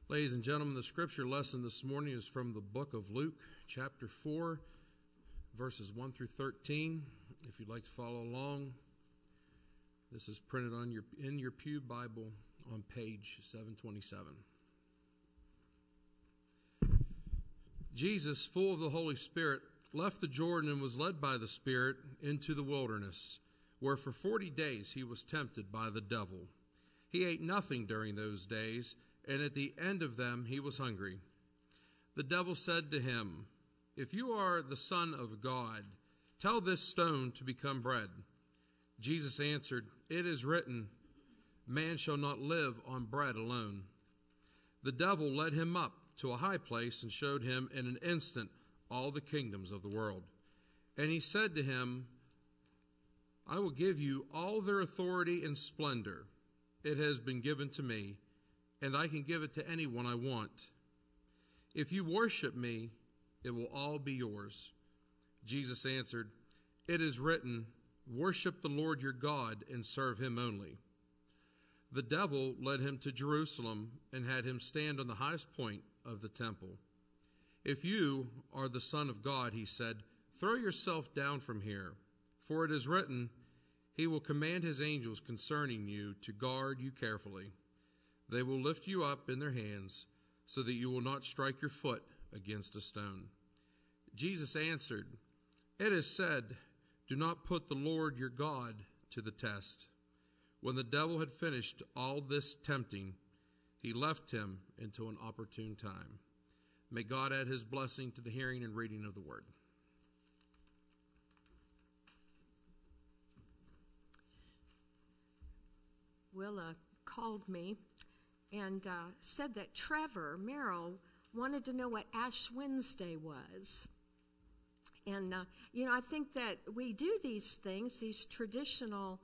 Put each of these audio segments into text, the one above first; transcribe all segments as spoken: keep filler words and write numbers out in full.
Ladies and gentlemen, the scripture lesson this morning is from the book of Luke, chapter four, verses one through thirteen. If you'd like to follow along, this is printed on your in your pew Bible on page seven twenty-seven. Jesus, full of the Holy Spirit, left the Jordan and was led by the Spirit into the wilderness, where for forty days he was tempted by the devil. He ate nothing during those days, and at the end of them he was hungry. The devil said to him, "If you are the Son of God, tell this stone to become bread." Jesus answered, "It is written, man shall not live on bread alone." The devil led him up to a high place and showed him in an instant all the kingdoms of the world. And he said to him, "I will give you all their authority and splendor. It has been given to me, and I can give it to anyone I want. If you worship me, it will all be yours." Jesus answered, "It is written, worship the Lord your God and serve him only." The devil led him to Jerusalem and had him stand on the highest point of the temple. "If you are the Son of God," he said, "throw yourself down from here, for it is written, he will command his angels concerning you to guard you carefully. They will lift you up in their hands so that you will not strike your foot against a stone." Jesus answered, "It is said, do not put the Lord your God to the test." When the devil had finished all this tempting, he left him until an opportune time. May God add his blessing to the hearing and reading of the word. Willa called me and uh, said that Trevor Merrill wanted to know what Ash Wednesday was. And, uh, you know, I think that we do these things, these traditional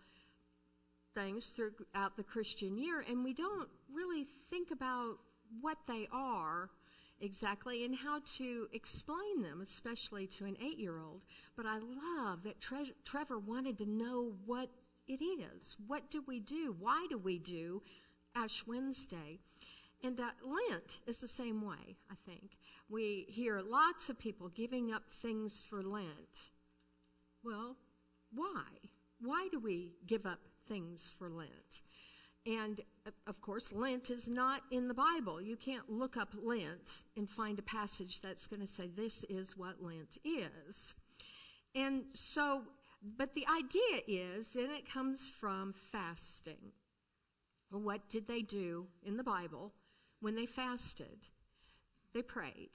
things throughout the Christian year, and we don't really think about what they are exactly and how to explain them, especially to an eight-year-old. But I love that Tre- Trevor wanted to know what it is. What do we do? Why do we do Ash Wednesday? And uh, Lent is the same way, I think. We hear lots of people giving up things for Lent. Well, why? Why do we give up things for Lent? And, of course, Lent is not in the Bible. You can't look up Lent and find a passage that's going to say this is what Lent is. And so, but the idea is, and it comes from fasting. What did they do in the Bible when they fasted? They prayed.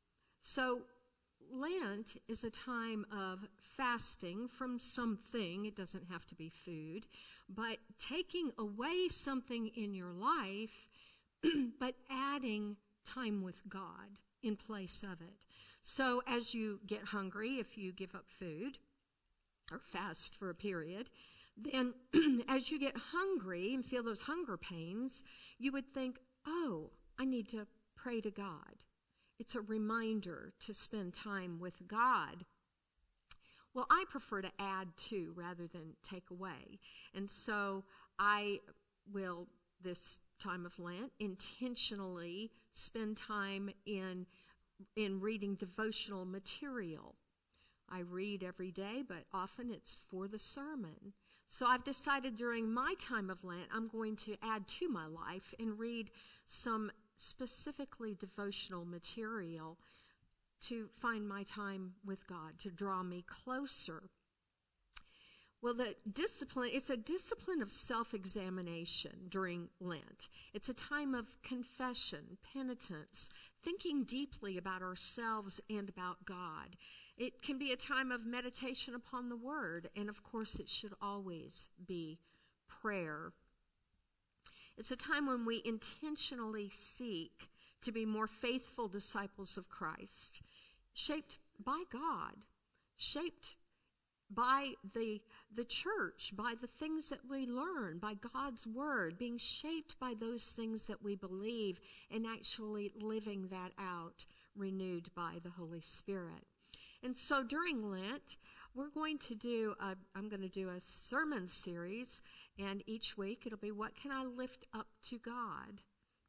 So Lent is a time of fasting from something. It doesn't have to be food, but taking away something in your life, but adding time with God in place of it. So as you get hungry, if you give up food or fast for a period, then as you get hungry and feel those hunger pains, you would think, oh, I need to pray to God. It's a reminder to spend time with God. Well, I prefer to add to rather than take away. And so I will, this time of Lent, intentionally spend time in, in reading devotional material. I read every day, but often it's for the sermon. So I've decided during my time of Lent, I'm going to add to my life and read some specifically devotional material to find my time with God, to draw me closer. Well, the discipline, it's a discipline of self-examination during Lent. It's a time of confession, penitence, thinking deeply about ourselves and about God. It can be a time of meditation upon the Word, and of course it should always be prayer. It's a time when we intentionally seek to be more faithful disciples of Christ, shaped by God, shaped by the, the church, by the things that we learn, by God's Word, being shaped by those things that we believe and actually living that out, renewed by the Holy Spirit. And so during Lent, we're going to do, a, I'm going to do a sermon series, and each week it'll be, what can I lift up to God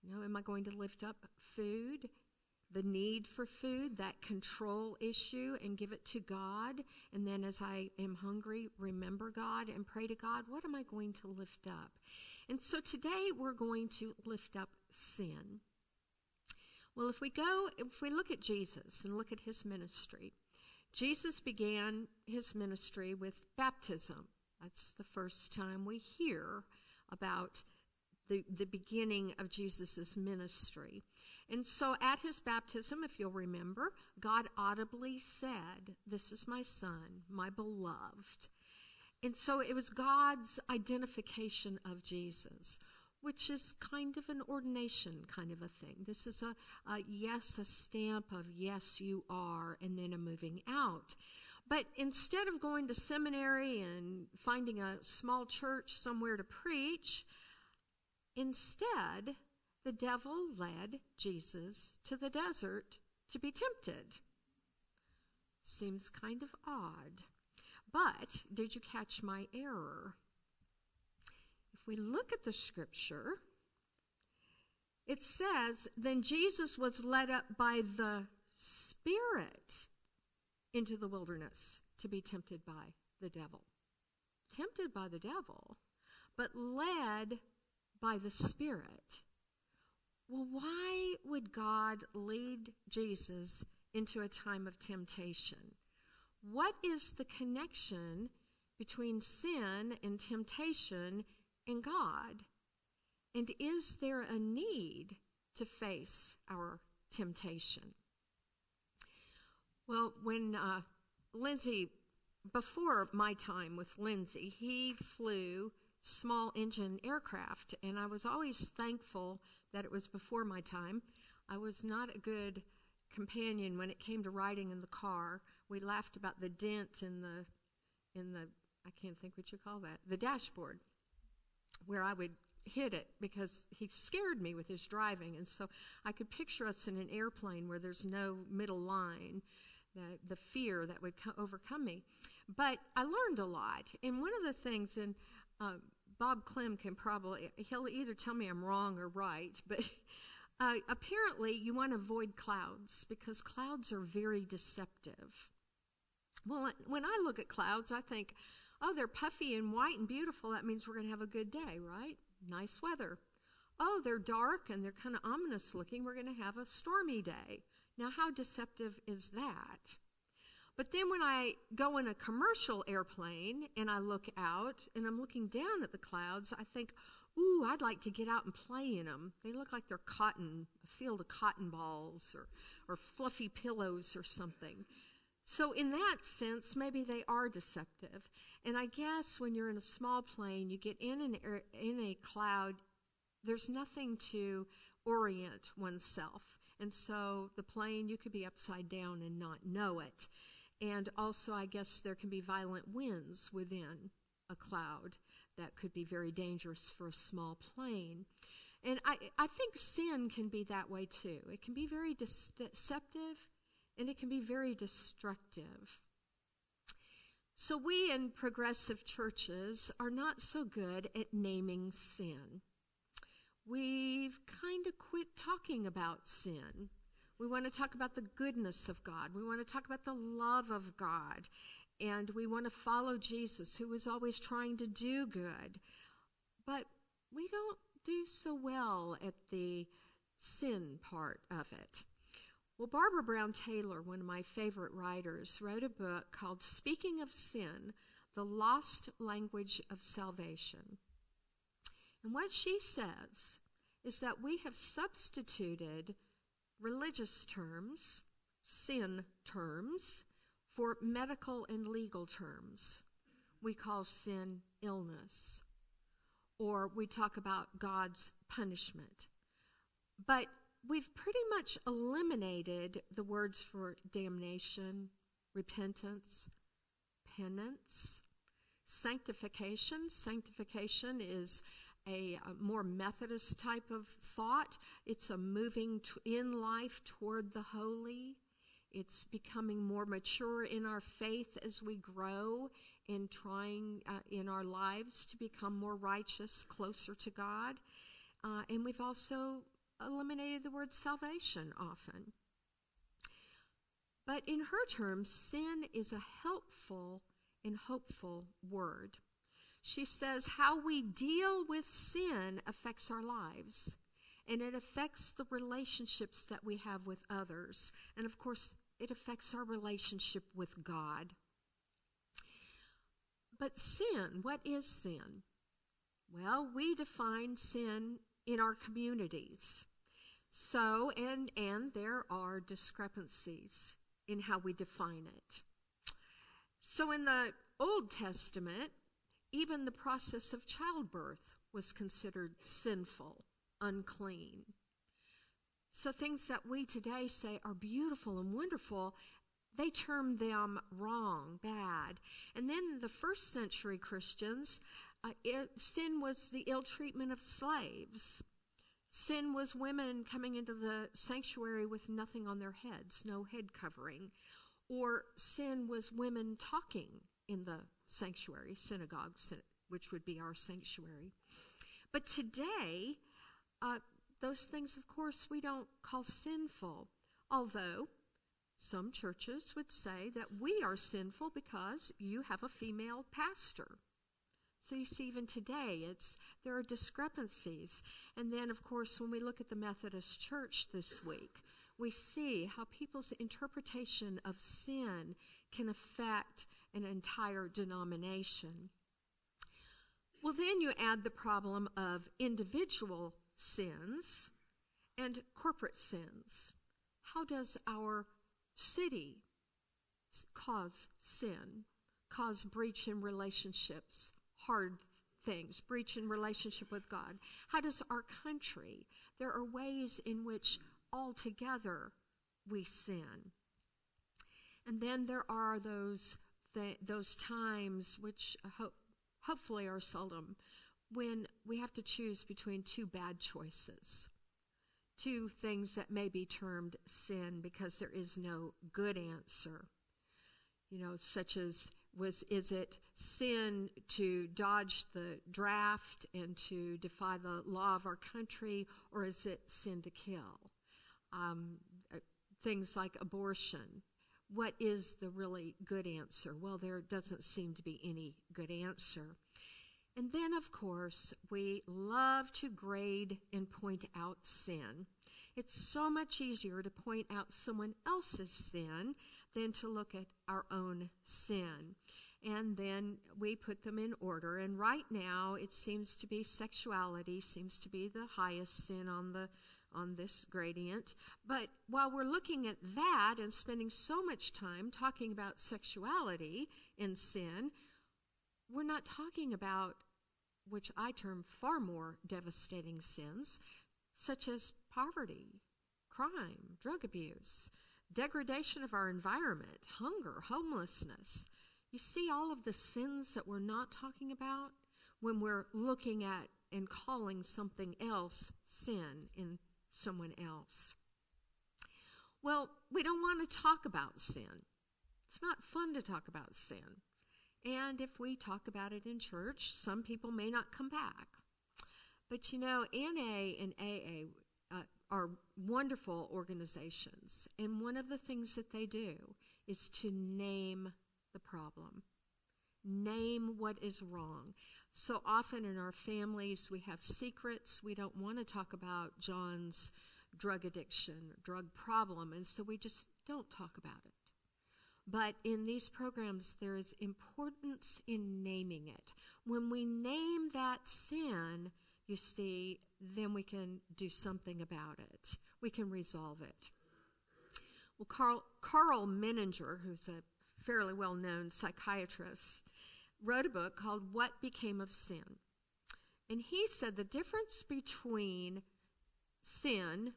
You know, am I going to lift up food, the need for food, that control issue, and give it to God? And then as I am hungry, remember God and pray to God, what am I going to lift up? And so today we're going to lift up sin. Well, if we go, if we look at Jesus and look at his ministry, Jesus began his ministry with baptism. That's the first time we hear about the, the beginning of Jesus' ministry. And so at his baptism, if you'll remember, God audibly said, "This is my son, my beloved." And so it was God's identification of Jesus, which is kind of an ordination kind of a thing. This is a, a yes, a stamp of yes, you are, and then a moving out. But instead of going to seminary and finding a small church somewhere to preach, instead, the devil led Jesus to the desert to be tempted. Seems kind of odd. But did you catch my error? If we look at the scripture, it says, then Jesus was led up by the Spirit into the wilderness to be tempted by the devil. Tempted by the devil, but led by the Spirit. Well, why would God lead Jesus into a time of temptation? What is the connection between sin and temptation and God? And is there a need to face our temptation? Well, when uh, Lindsay, before my time with Lindsay, he flew small engine aircraft, and I was always thankful that it was before my time. I was not a good companion when it came to riding in the car. We laughed about the dent in the, in the, I can't think what you call that, the dashboard, where I would hit it because he scared me with his driving. And so I could picture us in an airplane where there's no middle line, the, the fear that would co- overcome me. But I learned a lot. And one of the things, and uh, Bob Clem can probably, he'll either tell me I'm wrong or right, but uh, apparently you want to avoid clouds because clouds are very deceptive. Well, when I look at clouds, I think, oh, they're puffy and white and beautiful. That means we're going to have a good day, right? Nice weather. Oh, they're dark and they're kind of ominous looking. We're going to have a stormy day. Now, how deceptive is that? But then when I go in a commercial airplane and I look out and I'm looking down at the clouds, I think, ooh, I'd like to get out and play in them. They look like they're cotton, a field of cotton balls or, or fluffy pillows or something. So in that sense, maybe they are deceptive. And I guess when you're in a small plane, you get in an air, in a cloud, there's nothing to orient oneself. And so the plane, you could be upside down and not know it. And also, I guess there can be violent winds within a cloud that could be very dangerous for a small plane. And I, I think sin can be that way too. It can be very deceptive. And it can be very destructive. So we in progressive churches are not so good at naming sin. We've kind of quit talking about sin. We want to talk about the goodness of God. We want to talk about the love of God. And we want to follow Jesus, who was always trying to do good. But we don't do so well at the sin part of it. Well, Barbara Brown Taylor, one of my favorite writers, wrote a book called Speaking of Sin, The Lost Language of Salvation. And what she says is that we have substituted religious terms, sin terms, for medical and legal terms. We call sin illness, or we talk about God's punishment. But we've pretty much eliminated the words for damnation, repentance, penance, sanctification. Sanctification is a, a more Methodist type of thought. It's a moving t- in life toward the holy. It's becoming more mature in our faith as we grow in trying uh, in our lives to become more righteous, closer to God. Uh, and we've also eliminated the word salvation often. But in her terms, sin is a helpful and hopeful word. She says how we deal with sin affects our lives, and it affects the relationships that we have with others. And of course, it affects our relationship with God. But sin, what is sin? Well, we define sin in our communities. So, and, and there are discrepancies in how we define it. So in the Old Testament, even the process of childbirth was considered sinful, unclean. So things that we today say are beautiful and wonderful, they term them wrong, bad. And then the first century Christians, uh, it, sin was the ill treatment of slaves. Sin was women coming into the sanctuary with nothing on their heads, no head covering. Or sin was women talking in the sanctuary, synagogue, which would be our sanctuary. But today, uh, those things, of course, we don't call sinful, although some churches would say that we are sinful because you have a female pastor. So you see, even today, it's there are discrepancies. And then, of course, when we look at the Methodist Church this week, we see how people's interpretation of sin can affect an entire denomination. Well, then you add the problem of individual sins and corporate sins. How does our city cause sin, cause breach in relationships, hard things, breach in relationship with God? How does our country? There are ways in which altogether we sin. And then there are those th- those times, which ho- hopefully are seldom, when we have to choose between two bad choices, two things that may be termed sin because there is no good answer. You know, such as, was is it sin to dodge the draft and to defy the law of our country, or is it sin to kill? Um, things like abortion. What is the really good answer? Well, there doesn't seem to be any good answer. And then, of course, we love to grade and point out sin. It's so much easier to point out someone else's sin than to look at our own sin. And then we put them in order. And right now, it seems to be sexuality seems to be the highest sin on the on this gradient. But while we're looking at that and spending so much time talking about sexuality and sin, we're not talking about, which I term far more devastating sins, such as poverty, crime, drug abuse, degradation of our environment, hunger, homelessness. You see all of the sins that we're not talking about when we're looking at and calling something else sin in someone else. Well, we don't want to talk about sin. It's not fun to talk about sin. And if we talk about it in church, some people may not come back. But you know, N A and A A uh, are wonderful organizations. And one of the things that they do is to name the problem. Name what is wrong. So often in our families, we have secrets. We don't want to talk about John's drug addiction, drug problem, and so we just don't talk about it. But in these programs, there is importance in naming it. When we name that sin, you see, then we can do something about it. We can resolve it. Well, Carl, Carl Menninger, who's a fairly well-known psychiatrist, wrote a book called What Became of Sin. And he said the difference between sin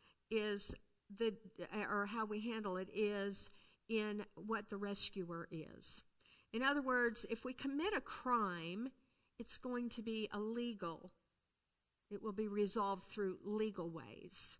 is the, or how we handle it is in what the rescuer is. In other words, if we commit a crime, it's going to be illegal. It will be resolved through legal ways.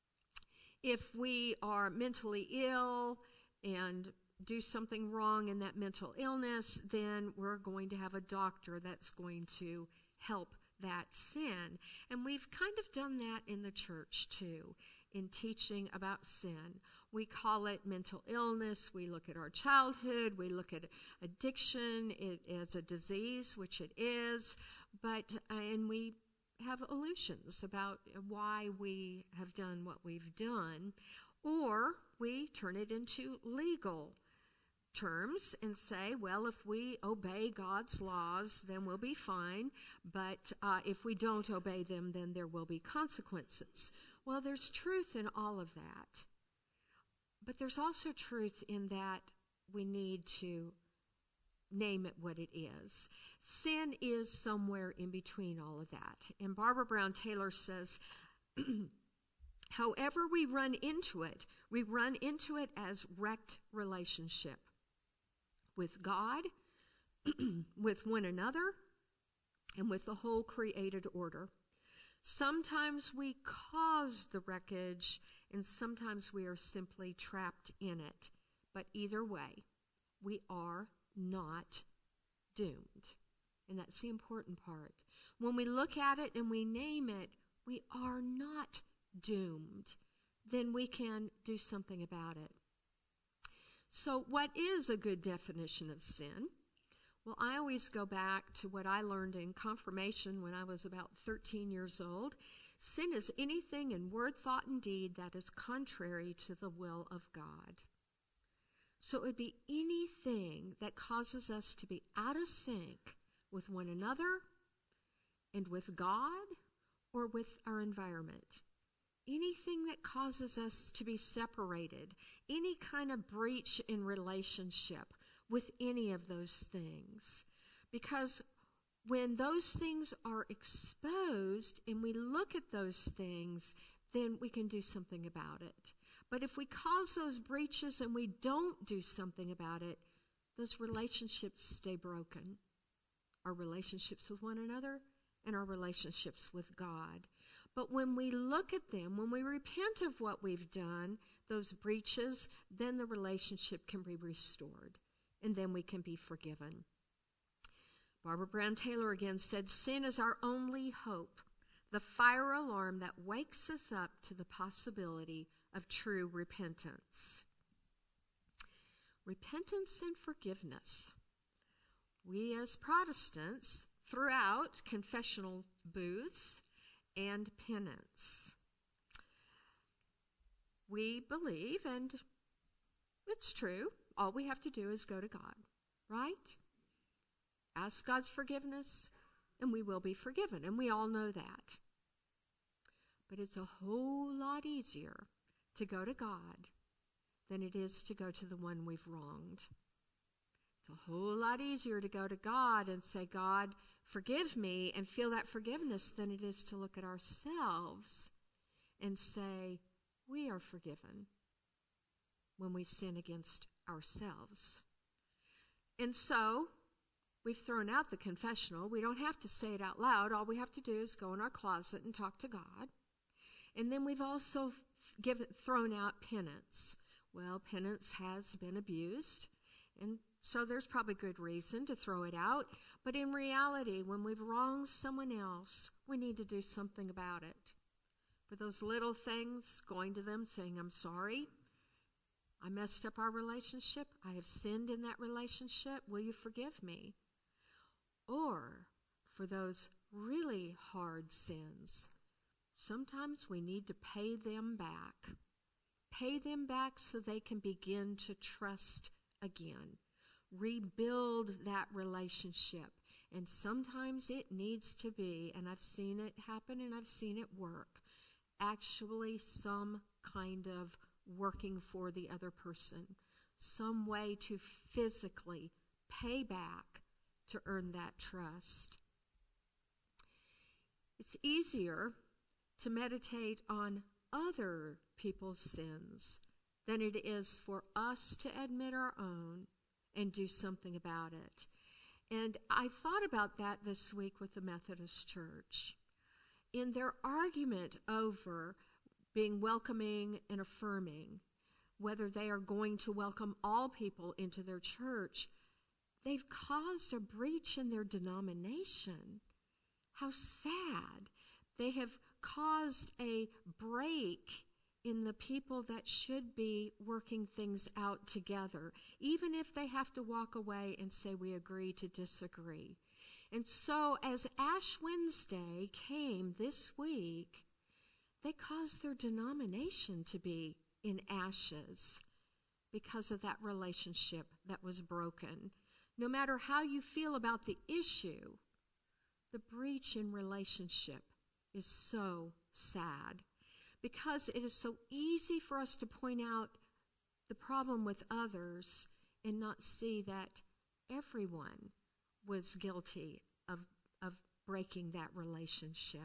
If we are mentally ill and do something wrong in that mental illness, then we're going to have a doctor that's going to help that sin. And we've kind of done that in the church too, in teaching about sin. We call it mental illness. We look at our childhood. We look at addiction it as a disease, which it is. But, uh, and we have illusions about why we have done what we've done. Or we turn it into legal terms and say, well, if we obey God's laws, then we'll be fine. But uh, if we don't obey them, then there will be consequences. Well, there's truth in all of that. But there's also truth in that we need to name it what it is. Sin is somewhere in between all of that. And Barbara Brown Taylor says, however we run into it, we run into it as wrecked relationship with God, with one another, and with the whole created order. Sometimes we cause the wreckage, and sometimes we are simply trapped in it. But either way, we are not doomed. And that's the important part. When we look at it and we name it, we are not doomed. Then we can do something about it. So what is a good definition of sin? Well, I always go back to what I learned in confirmation when I was about thirteen years old. Sin is anything in word, thought, and deed that is contrary to the will of God. So it would be anything that causes us to be out of sync with one another and with God or with our environment. Anything that causes us to be separated, any kind of breach in relationship with any of those things. Because when those things are exposed and we look at those things, then we can do something about it. But if we cause those breaches and we don't do something about it, those relationships stay broken. Our relationships with one another and our relationships with God. But when we look at them, when we repent of what we've done, those breaches, then the relationship can be restored. And then we can be forgiven. Barbara Brown Taylor again said, sin is our only hope, the fire alarm that wakes us up to the possibility of true repentance. Repentance and forgiveness. We as Protestants, throughout confessional booths and penance, we believe, and it's true, all we have to do is go to God, right? Ask God's forgiveness, and we will be forgiven, and we all know that. But it's a whole lot easier to go to God than it is to go to the one we've wronged. It's a whole lot easier to go to God and say, God, forgive me, and feel that forgiveness than it is to look at ourselves and say, we are forgiven when we sin against ourselves. And so, we've thrown out the confessional. We don't have to say it out loud. All we have to do is go in our closet and talk to God. And then we've also given, thrown out penance. Well, penance has been abused, and so there's probably good reason to throw it out. But in reality, when we've wronged someone else, we need to do something about it. For those little things, going to them, saying, I'm sorry, I messed up our relationship, I have sinned in that relationship, will you forgive me? Or for those really hard sins, sometimes we need to pay them back. Pay them back so they can begin to trust again. Rebuild that relationship. And sometimes it needs to be, and I've seen it happen and I've seen it work, actually some kind of working for the other person. Some way to physically pay back to earn that trust. It's easier to meditate on other people's sins than it is for us to admit our own and do something about it. And I thought about that this week with the Methodist Church. In their argument over being welcoming and affirming, whether they are going to welcome all people into their church, they've caused a breach in their denomination. how sad. They have caused a break in the people that should be working things out together, even if they have to walk away and say, we agree to disagree. And so as Ash Wednesday came this week, they caused their denomination to be in ashes because of that relationship that was broken. No matter how you feel about the issue, the breach in relationship is so sad, because it is so easy for us to point out the problem with others and not see that everyone was guilty of, of breaking that relationship.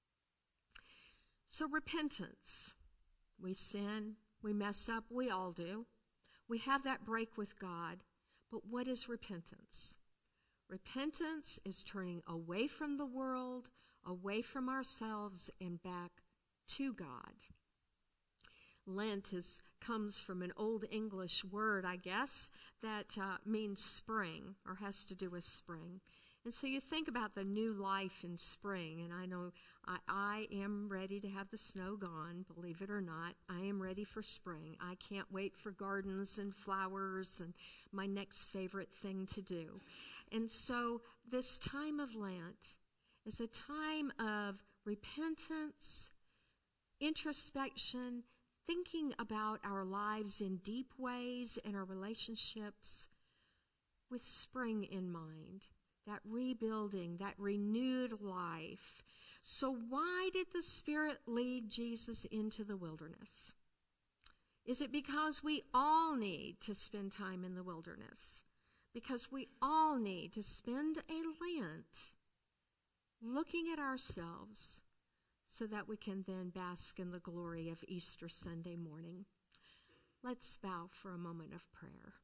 So repentance. We sin, we mess up, we all do. We have that break with God. But what is repentance? Repentance is turning away from the world, away from ourselves, and back to God. Lent is, comes from an Old English word, I guess, that uh, means spring, or has to do with spring. And so you think about the new life in spring, and I know I, I am ready to have the snow gone, believe it or not. I am ready for spring. I can't wait for gardens and flowers and my next favorite thing to do. And so this time of Lent is a time of repentance, introspection, thinking about our lives in deep ways and our relationships with spring in mind, that rebuilding, that renewed life. So why did the Spirit lead Jesus into the wilderness? Is it because we all need to spend time in the wilderness? Because we all need to spend a Lent looking at ourselves so that we can then bask in the glory of Easter Sunday morning. Let's bow for a moment of prayer.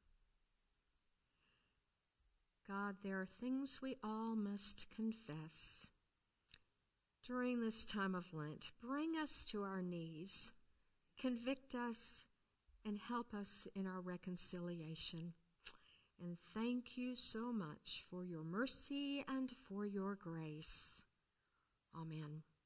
God, there are things we all must confess. During this time of Lent, bring us to our knees, convict us, and help us in our reconciliation. And thank you so much for your mercy and for your grace. Amen.